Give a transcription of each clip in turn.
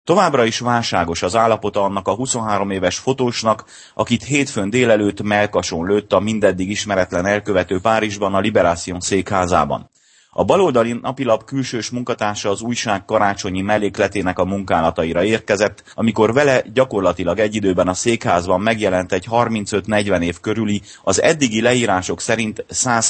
Továbbra is válságos az állapota annak a 23 éves fotósnak, akit hétfőn délelőtt mellkason lőtt a mindeddig ismeretlen elkövető Párizsban, a Libération székházában. A baloldali napilap külsős munkatársa az újság karácsonyi mellékletének a munkálataira érkezett, amikor vele gyakorlatilag egy időben a székházban megjelent egy 35-40 év körüli, az eddigi leírások szerint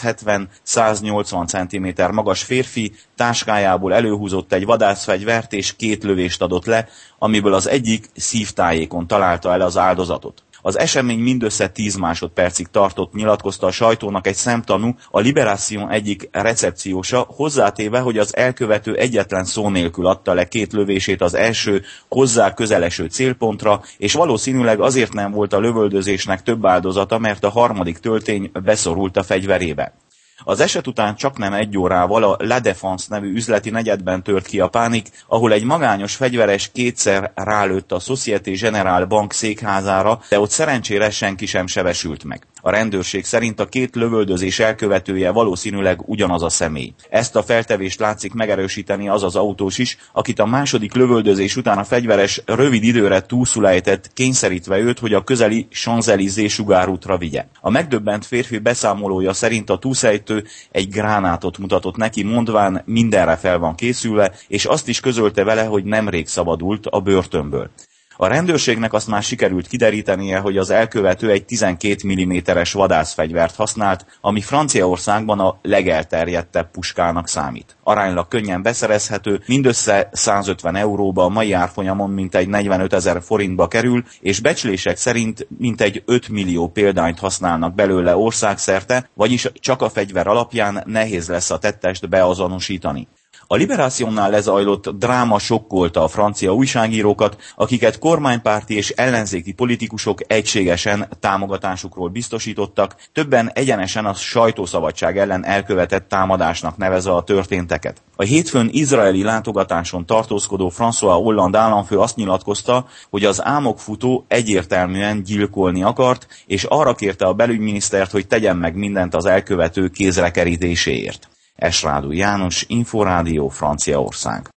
170-180 cm magas férfi, táskájából előhúzott egy vadászfegyvert és 2 lövést adott le, amiből az egyik szívtájékon találta el az áldozatot. Az esemény mindössze 10 másodpercig tartott, nyilatkozta a sajtónak egy szemtanú, a Libération egyik recepciósa, hozzátéve, hogy az elkövető egyetlen szó nélkül adta le 2 lövését az első, hozzá közeleső célpontra, és valószínűleg azért nem volt a lövöldözésnek több áldozata, mert a harmadik töltény beszorult a fegyverébe. Az eset után csaknem 1 órával a La Défense nevű üzleti negyedben tört ki a pánik, ahol egy magányos fegyveres 2-szer rálőtt a Société Générale bank székházára, de ott szerencsére senki sem sebesült meg. A rendőrség szerint a 2 lövöldözés elkövetője valószínűleg ugyanaz a személy. Ezt a feltevést látszik megerősíteni az az autós is, akit a második lövöldözés után a fegyveres rövid időre túlszul ejtett, kényszerítve őt, hogy a közeli Champs-Élysées sugárútra vigye. A megdöbbent férfi beszámolója szerint a túlszejtő egy gránátot mutatott neki, mondván mindenre fel van készülve, és azt is közölte vele, hogy nemrég szabadult a börtönből. A rendőrségnek azt már sikerült kiderítenie, hogy az elkövető egy 12 mm-es vadászfegyvert használt, ami Franciaországban a legelterjedtebb puskának számít. Aránylag könnyen beszerezhető, mindössze 150 euróba, a mai árfolyamon mintegy 45 000 forintba kerül, és becslések szerint mintegy 5 millió példányt használnak belőle országszerte, vagyis csak a fegyver alapján nehéz lesz a tettest beazonosítani. A Libérationnál lezajlott dráma sokkolta a francia újságírókat, akiket kormánypárti és ellenzéki politikusok egységesen támogatásukról biztosítottak, többen egyenesen a sajtószabadság ellen elkövetett támadásnak nevezve a történteket. A hétfőn izraeli látogatáson tartózkodó François Hollande államfő azt nyilatkozta, hogy az álmokfutó egyértelműen gyilkolni akart, és arra kérte a belügyminisztert, hogy tegyen meg mindent az elkövető kézre kerítéséért. Esrádú János, Inforádió, Franciaország.